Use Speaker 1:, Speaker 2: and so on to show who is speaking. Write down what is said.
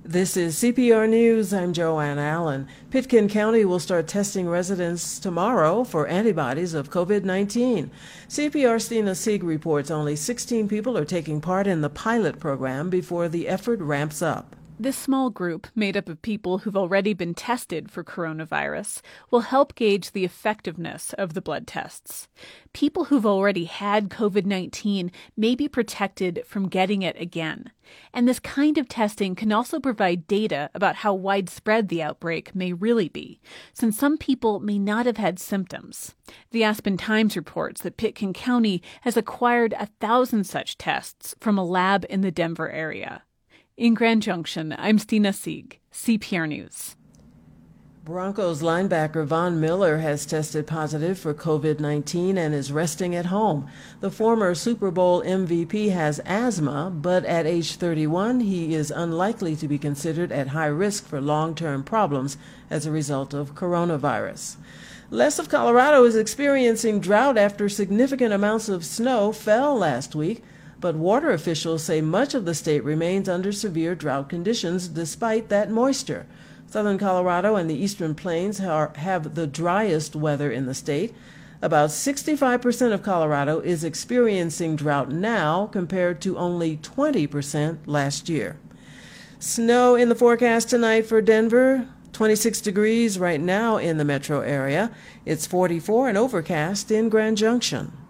Speaker 1: This is CPR News. I'm Joanne Allen. Pitkin County will start testing residents tomorrow for antibodies of COVID-19. CPR Stina Sieg reports only 16 people are taking part in the pilot program before the effort ramps up.
Speaker 2: This small group, made up of people who've already been tested for coronavirus, will help gauge the effectiveness of the blood tests. People who've already had COVID-19 may be protected from getting it again. And this kind of testing can also provide data about how widespread the outbreak may really be, since some people may not have had symptoms. The Aspen Times reports that Pitkin County has acquired 1,000 such tests from a lab in the Denver area. In Grand Junction, I'm Stina Sieg, CPR News.
Speaker 1: Broncos linebacker Von Miller has tested positive for COVID-19 and is resting at home. The former Super Bowl MVP has asthma, but at age 31, he is unlikely to be considered at high risk for long-term problems as a result of coronavirus. Less of Colorado is experiencing drought after significant amounts of snow fell last week. But water officials say much of the state remains under severe drought conditions despite that moisture. Southern Colorado and the Eastern Plains have the driest weather in the state. About 65% of Colorado is experiencing drought now compared to only 20% last year. Snow in the forecast tonight for Denver. 26 degrees right now in the metro area. It's 44 and overcast in Grand Junction.